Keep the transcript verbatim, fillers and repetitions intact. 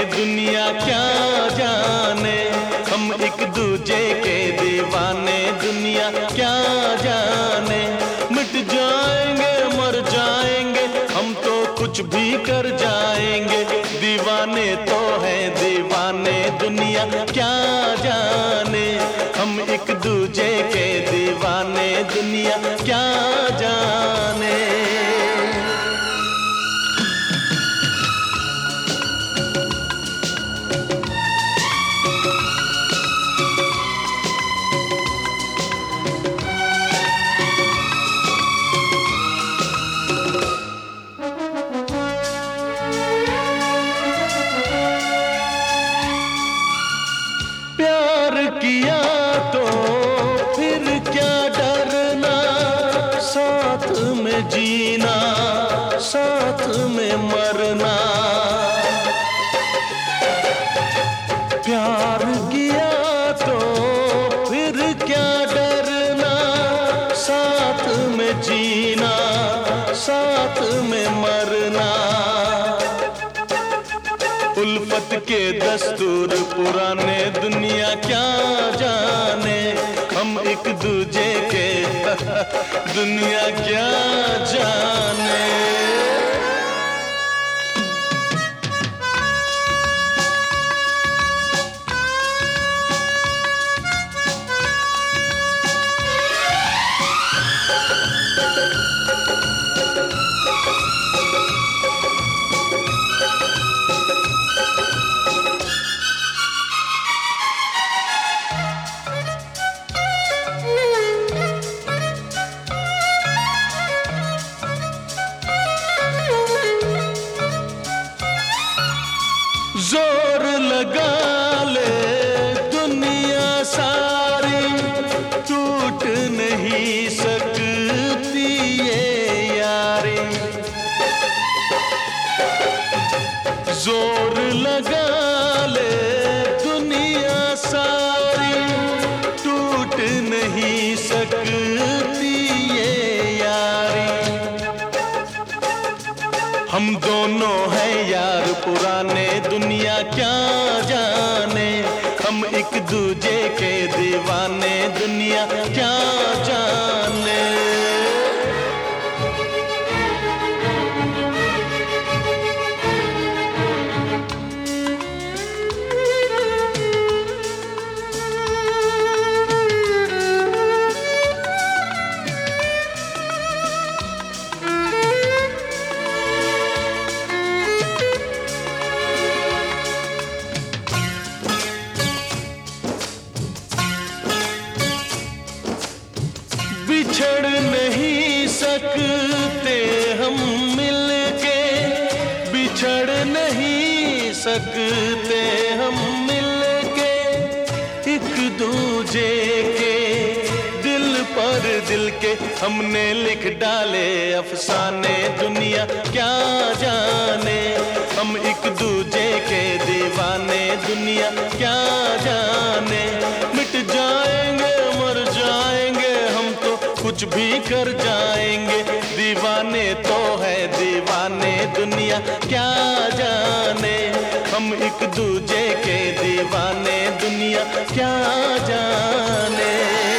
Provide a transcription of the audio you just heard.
दुनिया क्या जाने, हम एक दूजे के दीवाने, दुनिया क्या जाने। मिट जाएंगे मर जाएंगे हम तो कुछ भी कर जाएंगे, दीवाने तो है दीवाने, दुनिया क्या जाने। हम एक दूजे के दीवाने, दुनिया क्या जाने। प्यार किया तो फिर क्या डरना, साथ में जीना साथ में मरना। प्यार किया तो फिर क्या डरना, साथ में जीना साथ में मरना। उल्फत के दस्तूर पुराने, दुनिया क्या जाने। हम एक दूजे के दुनिया क्या जाने। जोर लगा ले दुनिया सारी, टूट नहीं सकती ये यारी। जोर लगा ले दुनिया सारी, टूट नहीं सकती ये यारी। हम दोनों हैं यार पुराने, दुनिया क्या जाने। हम एक दूजे के दीवाने, दुनिया क्या जाने। बिछड़ नहीं सकते हम मिलके, बिछड़ नहीं सकते हम मिलके। एक दूजे के दिल पर दिल के हमने लिख डाले अफसाने, दुनिया क्या जाने। हम एक दूजे के दीवाने, दुनिया क्या जाने। मिट जाएंगे मर जाएंगे हम तो कुछ भी कर जाएंगे, दीवाने तो है दीवाने, दुनिया क्या जाने। हम एक दूजे के दीवाने, दुनिया क्या जाने।